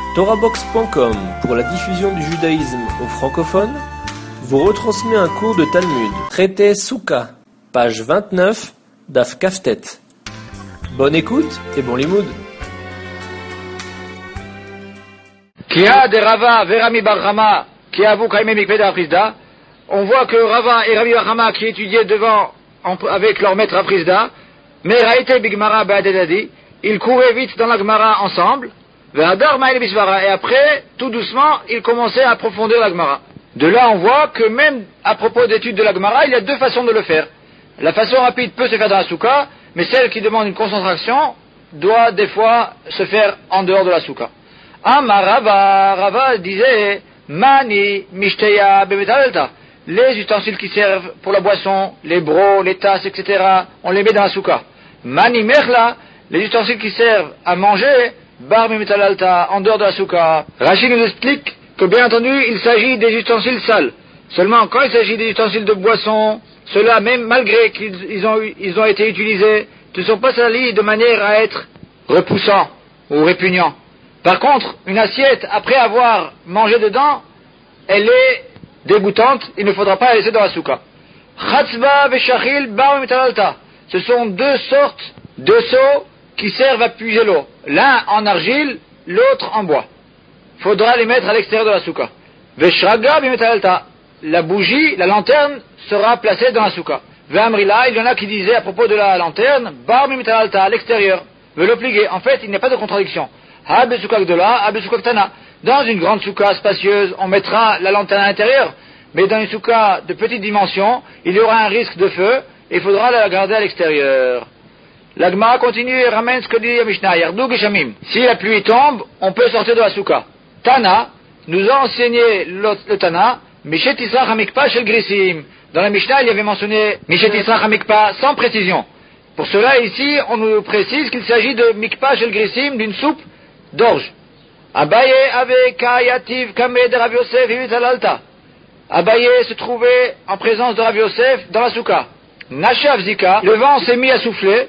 Torahbox.com, pour la diffusion du judaïsme aux francophones, vous retransmet un cours de Talmud, traité Souka, page 29, Daf Kaftet. Bonne écoute et bon limoud. Kia de Rava Verami Bar Rama, qui avoue Kaimé Mikveda Aprisda. On voit que Rava et Rami Bar Rama qui étudiaient devant avec leur maître Aprisda, mais Raïté Bigmara Baadedadi, ils couraient vite dans la Gemara ensemble. Et après, tout doucement, ils commençaient à approfondir la Gemara. De là, on voit que même à propos d'études de la Gemara, il y a deux façons de le faire. La façon rapide peut se faire dans la Souka, mais celle qui demande une concentration doit des fois se faire en dehors de la Souka. Rava disait, Mani Mishteya Bemetalta. Les ustensiles qui servent pour la boisson, les brocs, les tasses, etc., on les met dans la Souka. Mani Merla, les ustensiles qui servent à manger, Bar Mimetal Alta, en dehors de la Souka. Rachid nous explique que bien entendu, il s'agit des ustensiles sales. Seulement, quand il s'agit des ustensiles de boisson, ceux-là, même malgré qu'ils ont été utilisés, ne sont pas salis de manière à être repoussants ou répugnants. Par contre, une assiette, après avoir mangé dedans, elle est dégoûtante, il ne faudra pas la laisser dans la Souka. Chatzba Veshachil Bar Mimetal Alta. Ce sont deux sortes de seaux qui servent à puiser l'eau. L'un en argile, l'autre en bois. Faudra les mettre à l'extérieur de la souka. Veshraga bimetalta. La bougie, la lanterne, sera placée dans la souka. Ve'amrila, il y en a qui disaient à propos de la lanterne, bar bimetalta, à l'extérieur. Ve'lopliguer. En fait, il n'y a pas de contradiction. Habe souka gdola, habe souka ktana. Dans une grande souka spacieuse, on mettra la lanterne à l'intérieur. Mais dans une souka de petite dimension, il y aura un risque de feu, et il faudra la garder à l'extérieur. La Gemara continue et ramène ce que dit la Mishnah, Yardou Geshamim. Si la pluie tombe, on peut sortir de la souka. Tana nous a enseigné le Tana, Mishet Israch Hamikpa Shel Grisim. Dans la Mishnah, il y avait mentionné Mishet Israch Hamikpa sans précision. Pour cela, ici, on nous précise qu'il s'agit de Mikpa Shel Grisim, d'une soupe d'orge. Abaye ave Kayativ Kamed Rav Yosef Vivital Alta. Abaye se trouvait en présence de Rav Yosef dans la souka. Nashav Zika, le vent s'est mis à souffler.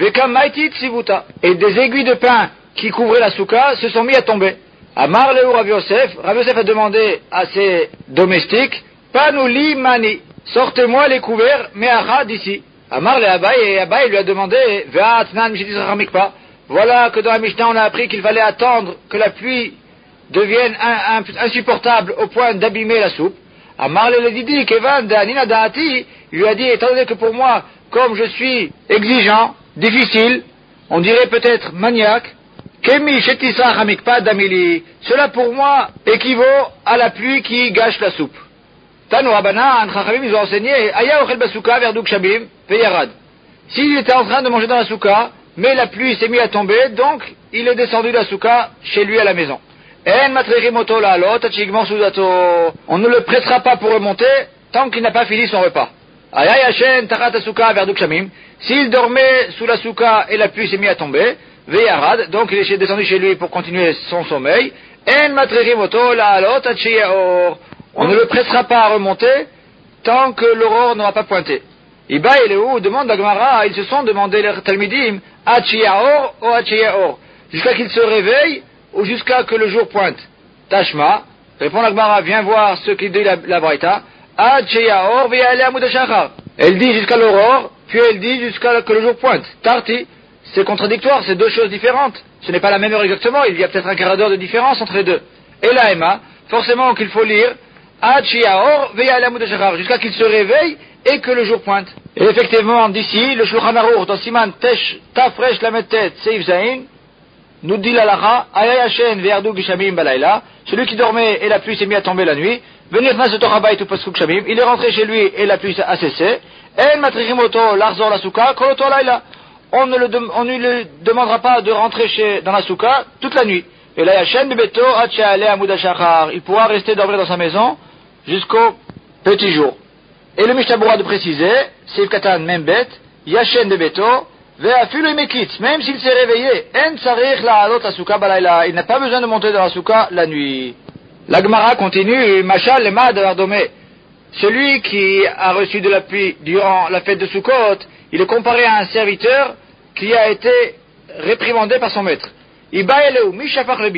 Et des aiguilles de pin qui couvraient la souka se sont mis à tomber. Amar Leu Rav Yosef a demandé à ses domestiques, Panouli mani, sortez-moi les couverts, me'acha d'ici. Amar le Abaye, et Abaye lui a demandé, Ve'atnan mishitis ramikpa. Voilà que dans la Mishnah on a appris qu'il fallait attendre que la pluie devienne insupportable au point d'abîmer la soupe. Amar le Didi, Kevan de Anina Da'ati, lui a dit, étant donné que pour moi, comme je suis exigeant, difficile, on dirait peut-être maniaque, Kemi Shetisa Hamikpa Damili, cela pour moi équivaut à la pluie qui gâche la soupe. Tanu Rabbanan, Chachamim, ils ont enseigné, Aya Ochel Basuka Verduk Shabim, Peyarad. S'il était en train de manger dans la souka, mais la pluie s'est mise à tomber, donc il est descendu de la souka chez lui à la maison. En Matrechimoto la Alot, Achigmor Sudato. On ne le pressera pas pour remonter tant qu'il n'a pas fini son repas. Aya Yashen Tarat Asuka Verduk Shamim. S'il dormait sous la souka et la pluie s'est mise à tomber, Veyarad, donc il est descendu chez lui pour continuer son sommeil, En Matrechimoto la Alot Achiyaor. On ne le pressera pas à remonter tant que l'aurore n'aura pas pointé. Iba et Léou demandent à Gemara, ils se sont demandé les Talmidim, Achiyaor ou Achiyaor, jusqu'à qu'il se réveille ou jusqu'à que le jour pointe. Tashma, répond la Gemara, viens voir ce qu'il dit la Braïta, Achiyaor Veyale Amudashachar. Elle dit jusqu'à l'aurore, puis elle dit jusqu'à que le jour pointe. Tarti, c'est contradictoire, c'est deux choses différentes. Ce n'est pas la même heure exactement, il y a peut-être un quart d'heure de différence entre les deux. Et la Emma, forcément qu'il faut lire Achiyaor Veyale Amudashachar, jusqu'à qu'il se réveille et que le jour pointe. Et effectivement, d'ici, le Shulchan Aruch, dans Siman Tafresh Lametet Seif Zain, nous dit l'Alacha, Ayayashen Ve'ardu Gishamim Balayla, celui qui dormait et la pluie s'est mis à tomber la nuit, venir Nas Torabait ou Pasuk Shamim, il est rentré chez lui et la pluie a cessé, En Matrichimoto Larzor la Souka, Koloto Layla. On ne lui demandera pas de rentrer dans la Souka toute la nuit. Et la Yashen Bebeto Hacheale Amudashachar, il pourra rester dormir dans sa maison jusqu'au petit jour. Et le Mishnah Berurah de préciser, Seif Katan Membet, Yashen Bebeto, Ve'afilu Mekitz, même s'il s'est réveillé, En Tsarich la Alot Asuka Balayla, il n'a pas besoin de monter dans la Souka la nuit. La Gemara continue, Machal Lema de Ardomé. Celui qui a reçu de la pluie durant la fête de Sukkot, il est comparé à un serviteur qui a été réprimandé par son maître.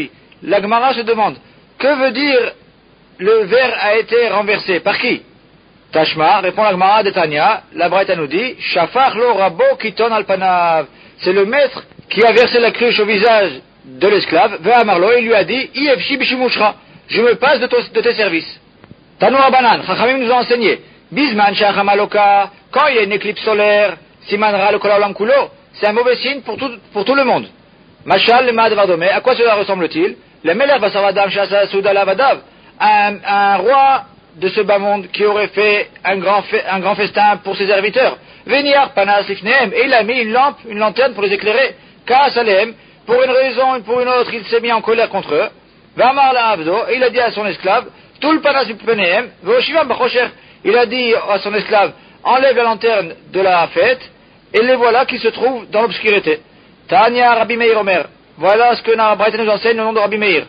La Gemara se demande, que veut dire le verre a été renversé? Par qui? Tashma, répond la Gemara de Tanya, la Braïta nous dit, Shafach lo rabo kiton al panav. C'est le maître qui a versé la cruche au visage de l'esclave. Ve'amarlo, il lui a dit, Ifshi bishimushra, je me passe de tes services. Tanu Rabbanan, Chachamim nous a enseigné, Bisman shachamaloka, quand il y a une éclipse solaire, simanra le kolaolam kulo, c'est un mauvais signe pour tout le monde. Machal le ma'advardomé, à quoi cela ressemble-t-il? Le meler basavadam shasa soudalavadav, un roi de ce bas monde qui aurait fait un grand festin pour ses serviteurs. Veniar panas lifneem, et il a mis une lanterne pour les éclairer. Kaas alehem, pour une raison et pour une autre, il s'est mis en colère contre eux. Vamar la abdo, et il a dit à son esclave, tout le panas peneem, veoshivam bachosher, il a dit à son esclave, enlève la lanterne de la fête, et les voilà qui se trouvent dans l'obscurité. Tanya Rabbi Meir Omer, voilà ce que Braïta nous enseigne au nom de Rabbi Meir.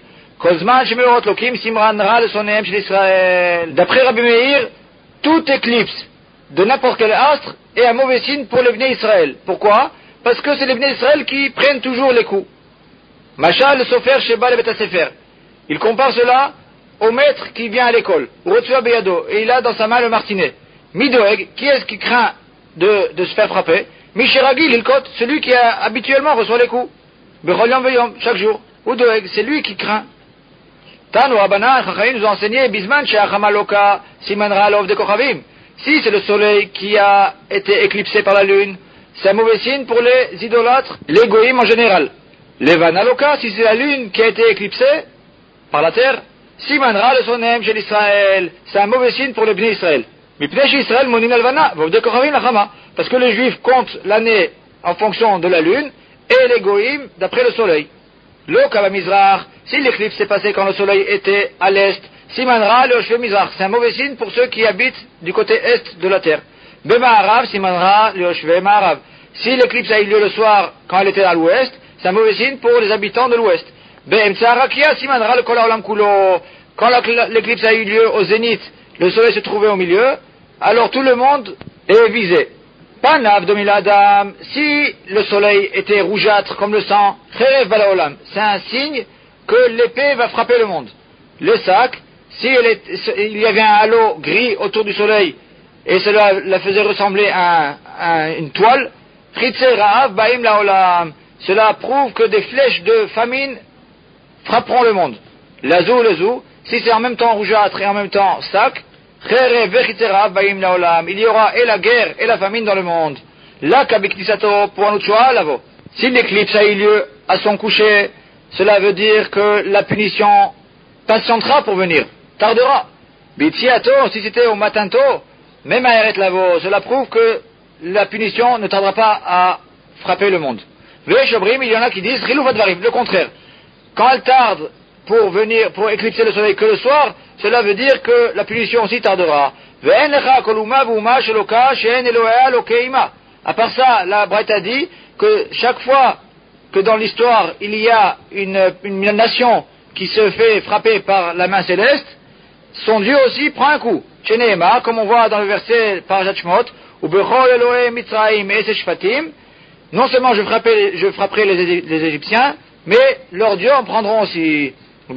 D'après Rabbi Meir, toute éclipse de n'importe quel astre est un mauvais signe pour les Bnei Israël. Pourquoi? Parce que c'est les Bnei Israël qui prennent toujours les coups. Machal le Sofer Sheba le Betasefer. Il compare cela au maître qui vient à l'école. Rotsua Beyado, et il a dans sa main le martinet. Midoeg, qui est-ce qui craint de se faire frapper? Misheragil, il cote, celui qui habituellement reçoit les coups. Bechol Veyom, chaque jour. Udoeg, c'est lui qui craint. Tanu Rabbanan, Chachamim nous a enseigné, Bisman she'achamaloka simanra l'ov de kochavim. Si c'est le soleil qui a été éclipsé par la lune, c'est un mauvais signe pour les idolâtres, les goïms en général. Levanaloka, si c'est la lune qui a été éclipsée par la terre, simanra le sonem chez l'Israël, c'est un mauvais signe pour le Bnei Israël. Mipnei Israël monin alvana, vov de kochavim lachama. Parce que les Juifs comptent l'année en fonction de la lune, et les goïms d'après le soleil. Lo Mizrach, si l'éclipse s'est passée quand le soleil était à l'est, Simanra le Oshve Mizrach, c'est un mauvais signe pour ceux qui habitent du côté est de la terre. Bema'arav, Simanra le Oshve Ma'arav. Si l'éclipse a eu lieu le soir quand elle était à l'ouest, c'est un mauvais signe pour les habitants de l'ouest. Be'emtsarakia, Simanra le Kolaolam Kulo. Quand l'éclipse a eu lieu au zénith, le soleil se trouvait au milieu, alors tout le monde est visé. Panav domiladam, si le soleil était rougeâtre comme le sang, cherev balaolam, c'est un signe que l'épée va frapper le monde. Le sac, il y avait un halo gris autour du soleil, et cela la faisait ressembler à une toile, chitze ra'av baim laolam, cela prouve que des flèches de famine frapperont le monde. L'azou, le zou, si c'est en même temps rougeâtre et en même temps sac, il y aura et la guerre et la famine dans le monde. Là, pour un si l'éclipse a eu lieu à son coucher, cela veut dire que la punition patientera pour venir, tardera. Si c'était au matin tôt, même à Eret Lavo, cela prouve que la punition ne tardera pas à frapper le monde. Il y en a qui disent le contraire. Quand elle tarde pour éclipser le soleil que le soir, cela veut dire que la punition aussi tardera. À part ça, la Braïta dit que chaque fois que dans l'histoire il y a une nation qui se fait frapper par la main céleste, son Dieu aussi prend un coup. Comme on voit dans le verset par Shmot, non seulement je frapperai les Égyptiens, mais leurs dieux en prendront aussi.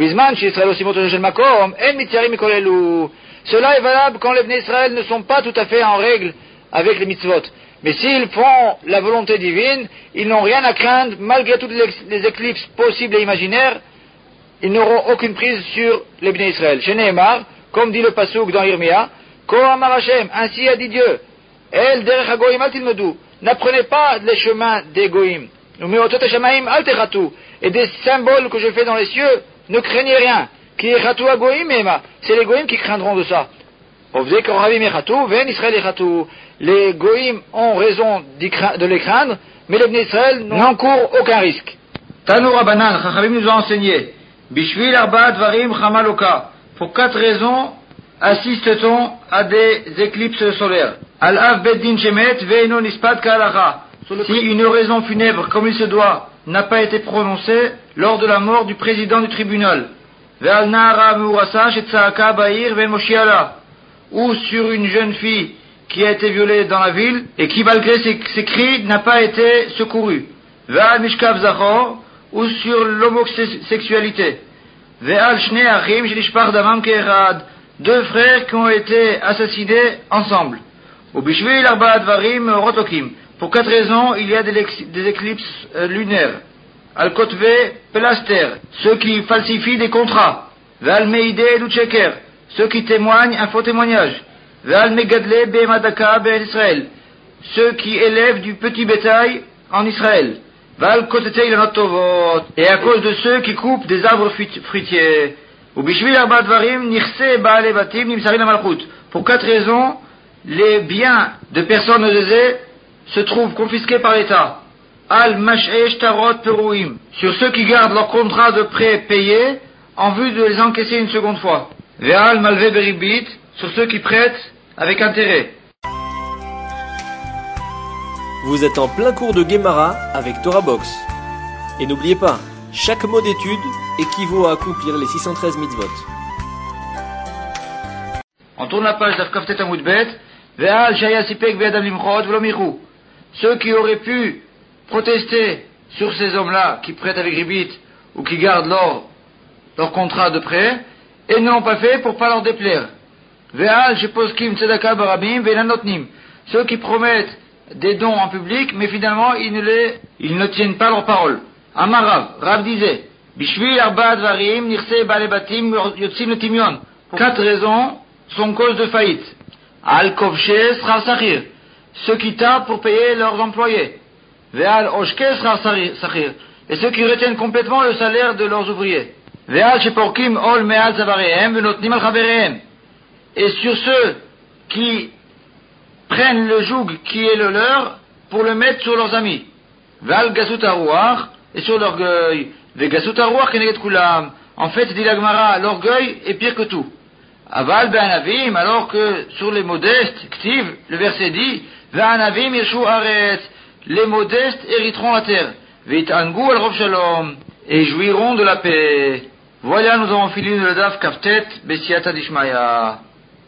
Cela est valable quand les Bnei Israël ne sont pas tout à fait en règle avec les mitzvot. Mais s'ils font la volonté divine, ils n'ont rien à craindre, malgré toutes les éclipses possibles et imaginaires, ils n'auront aucune prise sur les Bnei Israël. Chez Nehemar, comme dit le Passouk dans Yirmia, Kohamar Hashem, ainsi a dit Dieu, El derech hagoyim al tilmedu, n'apprenez pas les chemins des goïms, umeotot hashamaim al techatu, et des symboles que je fais dans les cieux, ne craignez rien. Qui echatu hagoyim ema, c'est les goïms qui craindront de ça. Ovdei koravim echatu, ven Israël echatu. Les goïms ont raison de les craindre, mais les Bnei Israël n'encourent aucun risque. Tanu Rabbanan, Chachamim nous a enseigné, Bishvil arba dvarim chamaloka, pour 4 raisons assiste-t-on à des éclipses solaires. Al-Av Beddin Shemet Ve'eno Nispat Ka'alacha. Si une oraison funèbre comme il se doit n'a pas été prononcée lors de la mort du président du tribunal, Ve'al Na'ara Meurasa Shetza'aka Ba'ir Ve'moshiala, ou sur une jeune fille qui a été violée dans la ville et qui malgré ses cris n'a pas été secourue, Ve'al Mishkav Zachor, ou sur l'homosexualité, Ve'al shnei achim shenishpach damam ke'echad. Deux frères qui ont été assassinés ensemble. Ubishvil arba dvarim rotokim. Pour 4 raisons, il y a des éclipses lunaires. Al-Kotve Pelaster, ceux qui falsifient des contrats. Ve'al-Meide Lucheker, ceux qui témoignent un faux témoignage. Ve'al-Megadle Be'emadaka Be'Israël, ceux qui élèvent du petit bétail en Israël. Ve'al-Kotete Ilanot Tovot, et à cause de ceux qui coupent des arbres fruitiers. Ubishvil Arba Dvarim Nirse Ba'ale Batim Nimsarin Amalchut. Pour 4 raisons, les biens de personnes aisées se trouvent confisqués par l'État. Al-Mash'e Shtarot Peruim, sur ceux qui gardent leur contrat de prêt payé en vue de les encaisser une seconde fois. Ve'al Malve Beribit, sur ceux qui prêtent avec intérêt. Vous êtes en plein cours de Gemara avec Torah Box. Et n'oubliez pas, chaque mot d'étude équivaut à accomplir les 613 mitzvot. On tourne la page d'Afkaftet Amud Bet. Ve'al Shaya Sipek Ve'adam Limchot V'lo Michu. Ceux qui auraient pu protester sur ces hommes-là qui prêtent avec ribit ou qui gardent leur contrat de prêt et ne l'ont pas fait pour pas leur déplaire. Ve'al sheposkim tzedaka barabim ve'lanotnim, ceux qui promettent des dons en public mais finalement ils ne tiennent pas leur parole. Amarav, Rav disait, bishvil arba dvarim nirse ba'ale batim yotzim letimion. 4 raisons sont cause de faillite. Al kovshe srar sachir, ceux qui tardent pour payer leurs employés. Ve'al oshke srar sachir, et ceux qui retiennent complètement le salaire de leurs ouvriers. Ve'al sheporkim ol me'al zavarehem ve'notnim al chaverehem, et sur ceux qui prennent le joug qui est le leur pour le mettre sur leurs amis. Ve'al gasut haruach, et sur l'orgueil. Ve'gasut haruach keneget kulam, en fait dit la Gemara, l'orgueil est pire que tout. Aval be'anavim, alors que sur les modestes, ktiv, le verset dit, ve'anavim yeshu aretz, les modestes hériteront la terre. Ve'it'angu al rov shalom, et jouiront de la paix. Voilà, nous avons fini le daf kaftet besiata dishmaya.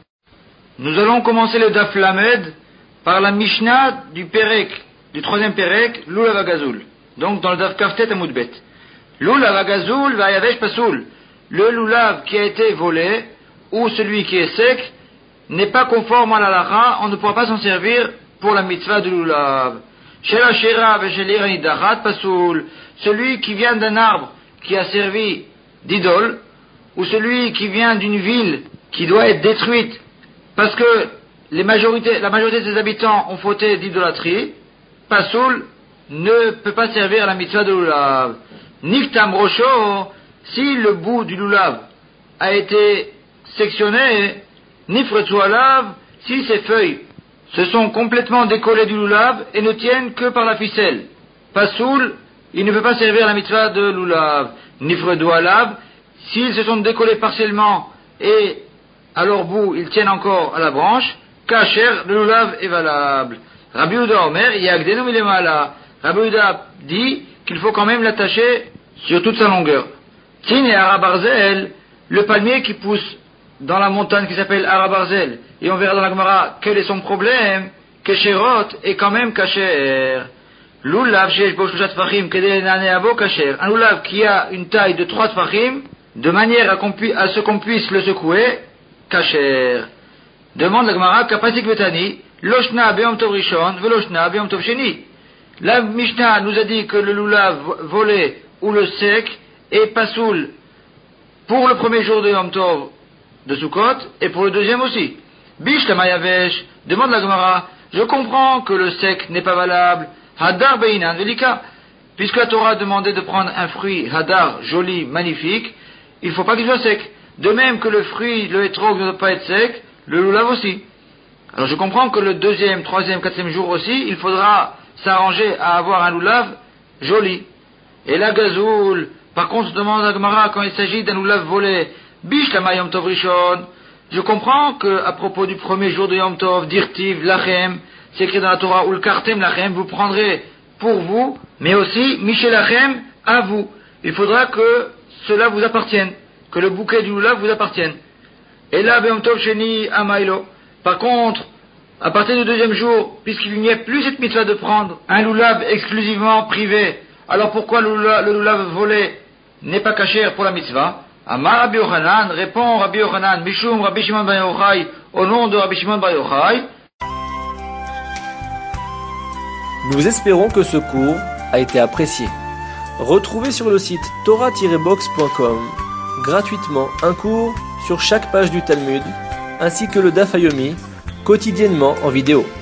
Nous allons commencer le daf lamed par la Mishnah du Perek, du 3e Perek, Lulav Agazul. Donc dans le daf kaftet amud bet. Lulav Agazul va'yavesh pasoul. Le lulav qui a été volé, ou celui qui est sec, n'est pas conforme à la halakha, on ne pourra pas s'en servir pour la mitzvah de lulav. Shela shera ve'shelir anidachat pasoul, celui qui vient d'un arbre qui a servi d'idole, ou celui qui vient d'une ville qui doit être détruite parce que la majorité de ses habitants ont fauté d'idolâtrie, pasoul ne peut pas servir à la mitzvah de lulav. Niktam rosho, si le bout du lulav a été sectionné, nifretu alav, si ses feuilles se sont complètement décollées du lulav et ne tiennent que par la ficelle, pasoul, il ne peut pas servir à la mitzvah de lulav. Nifretu alav, s'ils se sont décollés partiellement et à leur bout ils tiennent encore à la branche, kacher, le lulav est valable. Rabbi Yehuda Omer, yagdenu milemala. Rabbi Yehuda dit qu'il faut quand même l'attacher sur toute sa longueur. Tin et Arabarzel, le palmier qui pousse dans la montagne qui s'appelle Arabarzel, et on verra dans la Gemara quel est son problème, Kesherot est quand même kacher. Lulav shesh bo shlushat tfachim kedei naneavo kacher. Un lulav qui a une taille de 3 tfachim, de manière à ce qu'on puisse le secouer, kacher. Demande la Gemara, kapasik vetani, loshna beyom tov rishon, veloshna beyom tov sheni. La Mishnah nous a dit que le lulav volé ou le sec est pasoul pour le premier jour de Yom Tov de Sukkot et pour le deuxième aussi. Bish la mayavesh, demande la Gemara, je comprends que le sec n'est pas valable, hadar beinan velika, puisque la Torah a demandé de prendre un fruit hadar, joli, magnifique, il ne faut pas qu'il soit sec. De même que le fruit, le hétrog ne doit pas être sec, le lulav aussi. Alors je comprends que le 2e, 3e, 4e jour aussi, il faudra s'arranger à avoir un lulav joli. Et la gazoul, par contre, demande à Gemara quand il s'agit d'un lulav volé, bish la Yom Tov Rishon, je comprends que à propos du premier jour de Yom Tov, dirtiv lachem, c'est écrit dans la Torah, ou le kartem lachem, vous prendrez pour vous, mais aussi michel lachem à vous. Il faudra que cela vous appartienne, que le bouquet du lulav vous appartienne. Et là, Yom Tov Sheni Amailo. Par contre, à partir du 2e jour, puisqu'il n'y a plus cette mitzvah de prendre un lulav exclusivement privé, alors pourquoi le lulav volé n'est pas caché pour la mitzvah? Amar Rabbi Yochanan, répond Rabbi Yochanan, Mishum Rabbi Shimon bar Yochai, au nom de Rabbi Shimon bar Yochai. Nous espérons que ce cours a été apprécié. Retrouvez sur le site torah-box.com gratuitement un cours sur chaque page du Talmud, ainsi que le Daf Yomi, quotidiennement en vidéo.